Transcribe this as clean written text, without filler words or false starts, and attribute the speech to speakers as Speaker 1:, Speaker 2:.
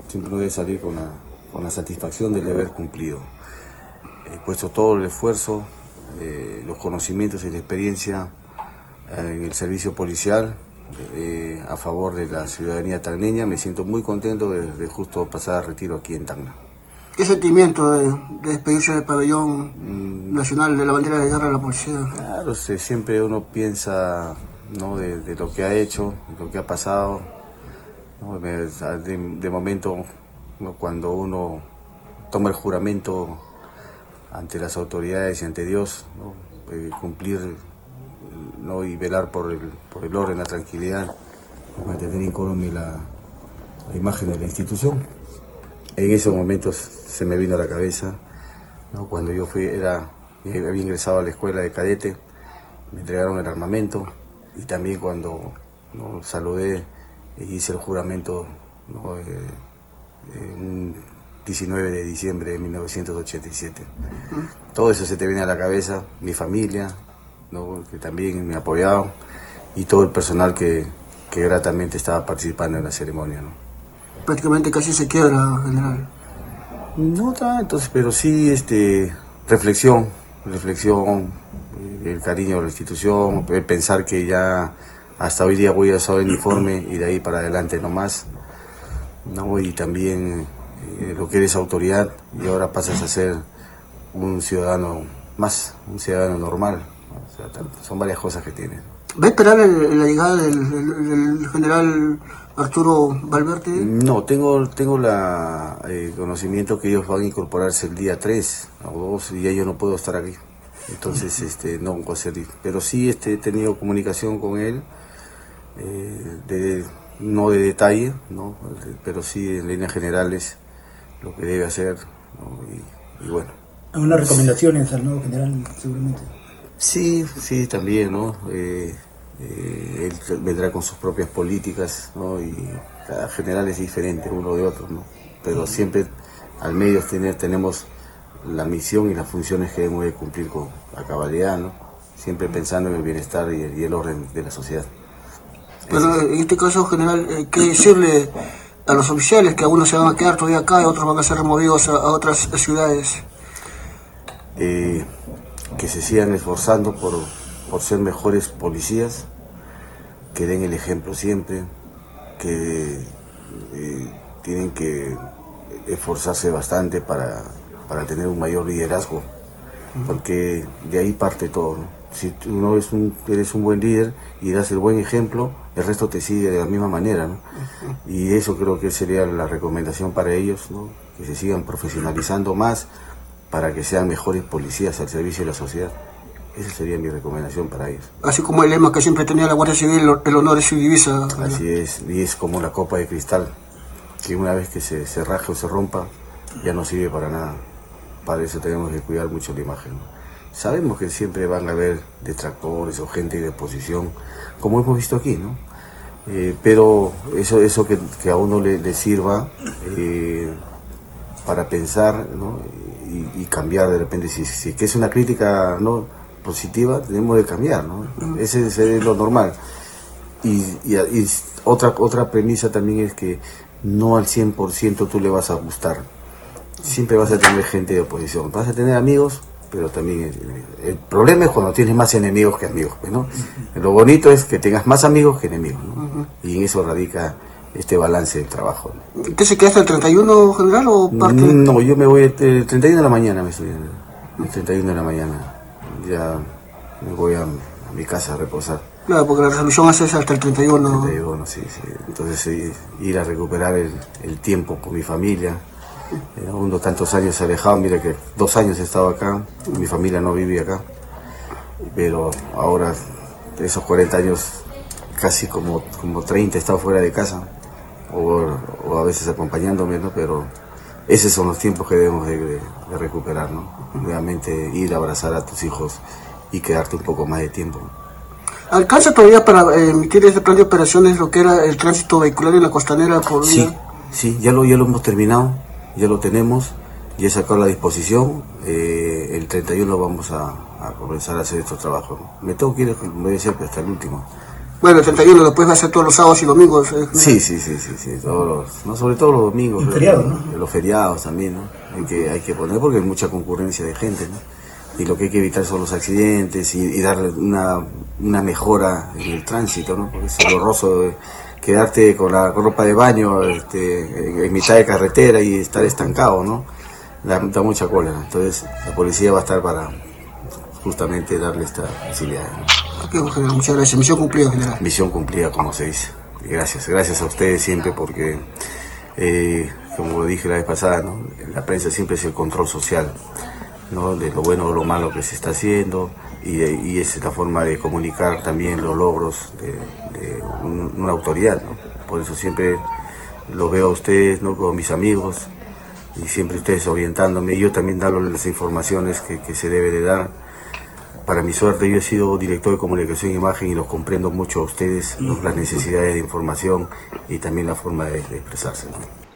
Speaker 1: siempre uno debe salir con la satisfacción del deber cumplido. He puesto todo el esfuerzo, los conocimientos y la experiencia en el servicio policial a favor de la ciudadanía tacneña. Me siento muy contento de justo pasar a retiro aquí en Tacna.
Speaker 2: ¿Qué sentimiento de despedirse del pabellón nacional de la bandera de guerra de la policía?
Speaker 1: Claro, siempre uno piensa, ¿no?, de lo que ha hecho, de lo que ha pasado, ¿no? De momento, ¿no?, cuando uno toma el juramento ante las autoridades y ante Dios, ¿no?, cumplir, ¿no?, y velar por el orden, la tranquilidad, mantener incólume la imagen de la institución. En esos momentos se me vino a la cabeza, ¿no?, cuando yo había ingresado a la escuela de cadete, me entregaron el armamento, y también cuando, ¿no?, saludé e hice el juramento, ¿no?, un 19 de diciembre de 1987. Todo eso se te viene a la cabeza, mi familia, ¿no?, que también me ha apoyado, y todo el personal que gratamente estaba participando en la ceremonia, ¿no?
Speaker 2: Prácticamente casi se quiebra, general.
Speaker 1: No tanto, pero sí reflexión, el cariño a la institución, el pensar que ya hasta hoy día voy a usar el uniforme y de ahí para adelante no más, ¿no? Y también lo que eres autoridad y ahora pasas a ser un ciudadano más, un ciudadano normal. O sea, son varias cosas que tienen.
Speaker 2: ¿Va a esperar la llegada del general Arturo Valverde?
Speaker 1: No, tengo conocimiento que ellos van a incorporarse el día 3 o 2 y ya yo no puedo estar aquí. Entonces no voy a ser, pero sí he tenido comunicación con él, no de detalle, ¿no?, pero sí en líneas generales lo que debe hacer, ¿no? Y bueno.
Speaker 3: ¿Algunas recomendaciones al nuevo general, seguramente?
Speaker 1: Sí, también, ¿no? Él vendrá con sus propias políticas, ¿no? Y cada general es diferente uno de otro, ¿no? Pero siempre al medio tenemos la misión y las funciones que debemos de cumplir con la cabalidad, ¿no? Siempre pensando en el bienestar y el orden de la sociedad.
Speaker 2: Pero en este caso, general, ¿qué decirle a los oficiales que algunos se van a quedar todavía acá y otros van a ser removidos a otras ciudades?
Speaker 1: Que se sigan esforzando por ser mejores policías, que den el ejemplo siempre, que tienen que esforzarse bastante para tener un mayor liderazgo, porque de ahí parte todo, ¿no? Si tú no eres un buen líder y das el buen ejemplo, el resto te sigue de la misma manera, ¿no? Y eso creo que sería la recomendación para ellos, ¿no? Que se sigan profesionalizando más para que sean mejores policías al servicio de la sociedad. Esa sería mi recomendación para ellos.
Speaker 2: Así como el lema que siempre tenía la Guardia Civil, el honor es su divisa.
Speaker 1: Así es, y es como la copa de cristal, que una vez que se raje o se rompa, ya no sirve para nada. Para eso tenemos que cuidar mucho la imagen, ¿no? Sabemos que siempre van a haber detractores o gente de oposición, como hemos visto aquí, ¿no? Pero eso que a uno le sirva para pensar, ¿no?, y cambiar de repente. Si que es una crítica, ¿no?, positiva, tenemos que cambiar, ¿no? Ese es lo normal. Y otra premisa también es que no al 100% tú le vas a gustar. Siempre vas a tener gente de oposición, vas a tener amigos, pero también el problema es cuando tienes más enemigos que amigos, ¿no? Lo bonito es que tengas más amigos que enemigos, ¿no? Y en eso radica este balance del trabajo, ¿no?
Speaker 2: ¿Usted se queda hasta el 31, general, o parte?
Speaker 1: No, yo me voy el 31 de la mañana, el 31 de la mañana. Ya me voy a mi casa a reposar.
Speaker 2: Claro, porque la resolución hace hasta el 31.
Speaker 1: 31, sí. Entonces ir a recuperar el tiempo con mi familia. Uno tantos años alejado, mira que 2 años he estado acá, mi familia no vivía acá, pero ahora esos 40 años, casi como 30 he estado fuera de casa, o a veces acompañándome, ¿no? Pero esos son los tiempos que debemos de recuperar, ¿no? Nuevamente ir a abrazar a tus hijos y quedarte un poco más de tiempo.
Speaker 2: ¿Alcanza todavía para emitir este plan de operaciones lo que era el tránsito vehicular en la costanera por día?
Speaker 1: Sí, ya lo hemos terminado, ya lo tenemos, ya he sacado la disposición. El 31 vamos a comenzar a hacer estos trabajos. Me tengo que ir, me voy a decir, hasta el último,
Speaker 2: Bueno, el 31 después va a ser todos los sábados y domingos.
Speaker 1: Sí, todos no, sobre todo los domingos.
Speaker 3: Los feriados, ¿no?
Speaker 1: Los feriados también, ¿no? Hay que poner porque hay mucha concurrencia de gente, ¿no? Y lo que hay que evitar son los accidentes y darle una mejora en el tránsito, ¿no? Porque es horroroso quedarte con la ropa de baño en mitad de carretera y estar estancado, ¿no? Da mucha cólera. Entonces la policía va a estar para justamente darle esta facilidad, ¿no?
Speaker 2: Ok, general, muchas gracias. Misión cumplida, general.
Speaker 1: Misión cumplida, como se dice. Gracias a ustedes siempre porque, como dije la vez pasada, ¿no? La prensa siempre es el control social, ¿no? De lo bueno o lo malo que se está haciendo y es la forma de comunicar también los logros de una autoridad, ¿no? Por eso siempre lo veo a ustedes, ¿no? Con mis amigos y siempre ustedes orientándome y yo también darles las informaciones que se debe de dar. Para mi suerte, yo he sido director de comunicación e imagen y los comprendo mucho a ustedes, ¿no? Las necesidades de información y también la forma de expresarse, ¿no?